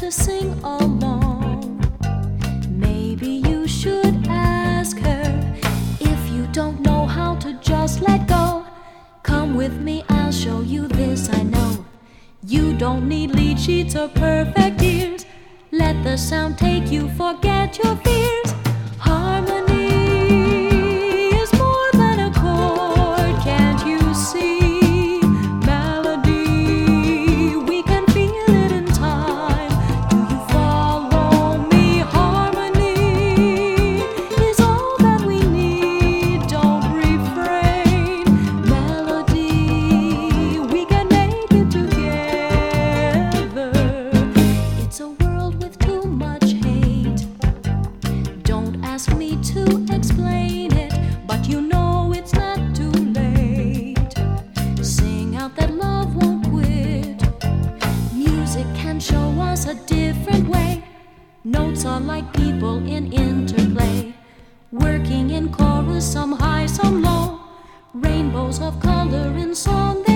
to sing along. Maybe you should ask her if you don't know how to just let go. Come with me, I'll show you this, I know. You don't need lead sheets or perfect ears. Let the sound take you, forget your fears. Harmony is more than a chord, can't you see? Melody, we can feel it in time. Do you follow me? Harmony is all that we need, don't refrain. Melody, we can make it together. It's a world with too much hate. Don't ask me to explain it, but you know it's not too late. Sing out that love won't quit. Music can show us a different way. Notes are like people in interplay, working in chorus, some high, some low. Rainbows of color in song.